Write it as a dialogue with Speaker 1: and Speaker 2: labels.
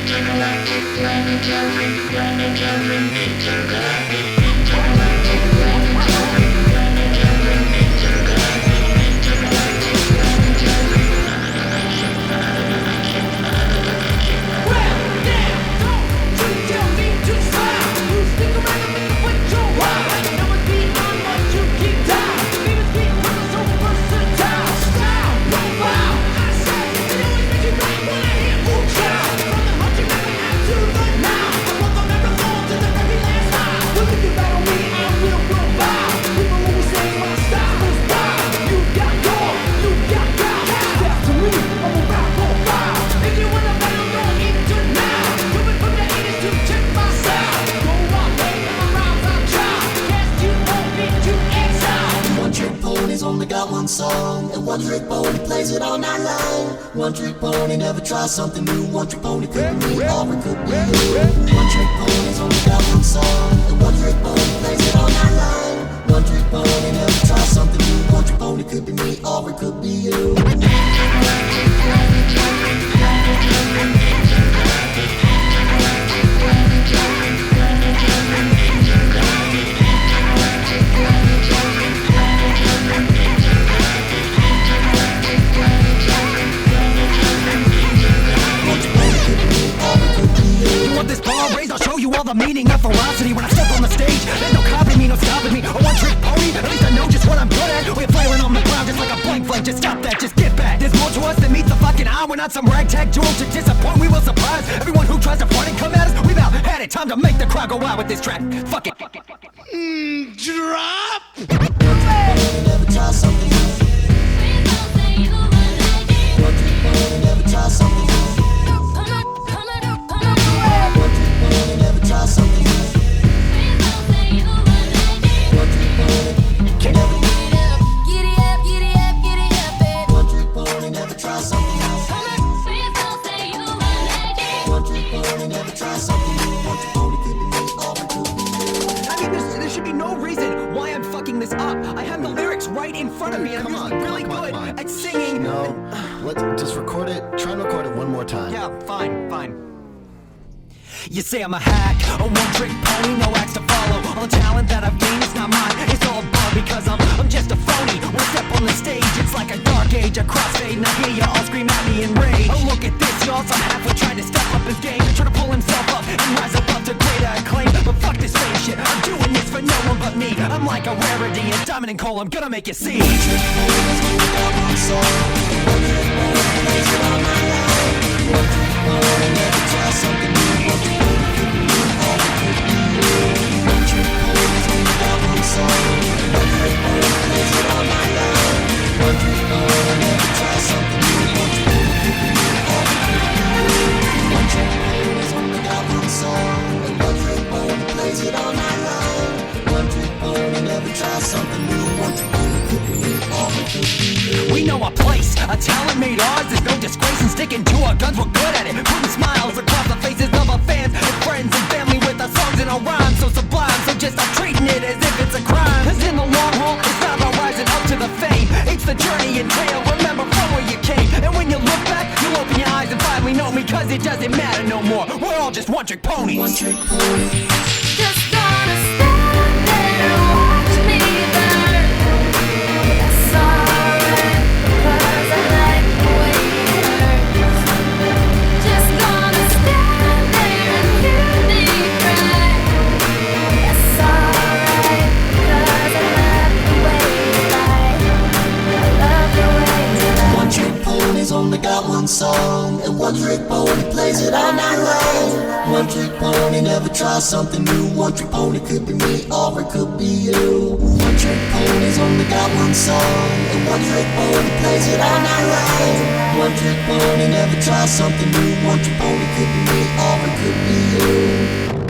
Speaker 1: Only got one song, and one trick pony plays it all night long. One trick pony never tries something new. One trick pony could be me, or it could be you. One trick pony's only got one song, and one trick pony plays it all night long. One trick pony never tries something new. One trick pony could be me, or it could be you.
Speaker 2: Meaning of ferocity when I step on the stage. There's no copy me, no stopping me. A one-trick pony, at least I know just what I'm good at. We're flailing on the ground just like a blank flame. Just stop that, just get back. There's more to us than meets the fucking eye. We're not some ragtag jewels to disappoint. We will surprise everyone who tries to front and come at us. We've out had it, time to make the crowd go wild with this track. Fuck it.
Speaker 1: Drop. Never try something new. Never try something new. Something
Speaker 2: there should be no reason why I'm fucking this up. I have the lyrics right in front of me, and I'm really good at singing.
Speaker 3: No, let's just record it. Try and record it one more time.
Speaker 2: Yeah, fine. You say I'm a hack, a one-trick pony, no acts to follow. All the talent that I've gained is not mine, it's all ball because I'm just a phony. When I step on the stage, it's like a dark age, a crossfade, and I hear you all scream at me in rage. Oh, look at this, y'all, some halfway trying to step up his game, trying to pull himself up and rise above to greater acclaim. But fuck this fame shit, I'm doing this for no one but me. I'm like a rarity, a diamond and coal, I'm gonna make you see.
Speaker 1: Something new, what you want to be, all it could be you. One trick pony's only got one song, one trick pony plays it all night long. One trick pony never tries something new. What you want to be, all it could be you. One trick pony's only got one song, and one trick pony plays it all night long. One trick pony never tries something new. What you want to be, all it could be you.
Speaker 2: We know our place, a talent made ours. There's no disgrace in sticking to our guns. We're good at it, putting smiles across the faces of our fans and friends and family with our songs and our rhymes so sublime. So just stop treating it as if it's a crime. Cause in the long haul, it's not about rising up to the fame. It's the journey entailed. Remember from where you came. And when you look back, you'll open your eyes and finally know me. Cause it doesn't matter no more. We're all just one-trick ponies.
Speaker 1: One trick pony.
Speaker 4: Just gonna stand there and watch me burn. That's alright, 'cause I like the way it hurts. Just gonna stand there and hear me cry. That's alright, 'cause I love the way you lie. I love the way you lie.
Speaker 1: One trick pony's only got one song, and one trick pony plays it all night long. One trick pony never tries something new. One trick pony could be me, or it could be you. One trick pony's only got one song, and one trick pony plays it all night long. One trick pony never tries something new. One trick pony could be me, or it could be you.